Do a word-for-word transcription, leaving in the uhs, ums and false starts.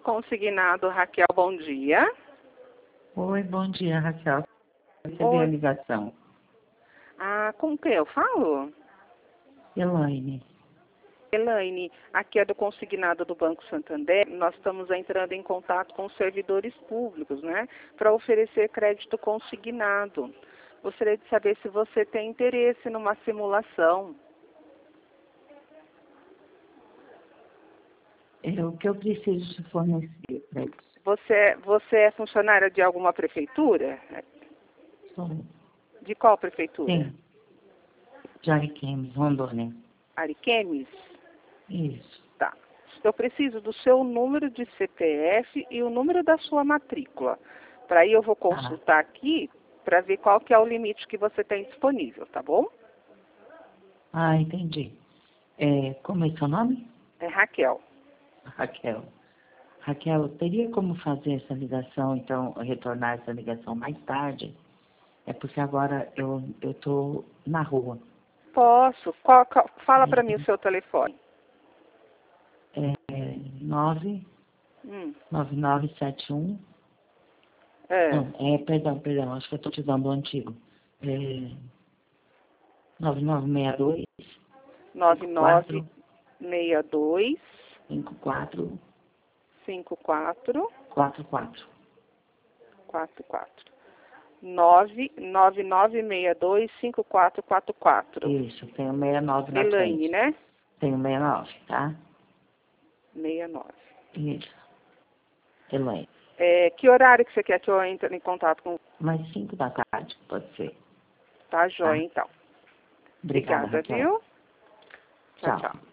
Consignado, Raquel, bom dia. Oi, bom dia, Raquel. Recebi Oi. a ligação. Ah, com quem eu falo? Elaine. Elaine, aqui é do Consignado do Banco Santander. Nós estamos entrando em contato com os servidores públicos, né? Para oferecer crédito consignado. Gostaria de saber se você tem interesse numa simulação. É o que eu preciso de fornecer para isso. Você, você é funcionária de alguma prefeitura? Sou. De qual prefeitura? Sim. De Ariquemes, Rondônia. Ariquemes? Isso. Tá. Eu preciso do seu número de C P F e o número da sua matrícula. Para aí eu vou consultar Ah. aqui para ver qual que é o limite que você tem disponível, tá bom? Ah, entendi. É, como é seu nome? É Raquel. Raquel. Raquel, teria como fazer essa ligação, então, retornar essa ligação mais tarde? É porque agora eu eu tô na rua. Posso. Qual, qual, fala para mim o E, seu telefone. é nove Hum. nove nove sete um. É. Não, é, perdão, perdão, acho que eu estou te dando o antigo. É, nove nove seis dois, nove cinco nove quatro, seis dois cinco quatro, cinco quatro quatro quatro. quatro quatro. nove nove nove seis dois cinco quatro quatro quatro. Isso, tem o sessenta e nove na Elaine, frente. né? Tem o sessenta e nove, tá? sessenta e nove. Isso. Elaine. É, que horário que você quer que eu entre em contato com? Mais cinco da tarde, pode ser. Tá, joia, Tá? então. Obrigada, Obrigada, Raquel. viu? Tchau, Tchau. tchau.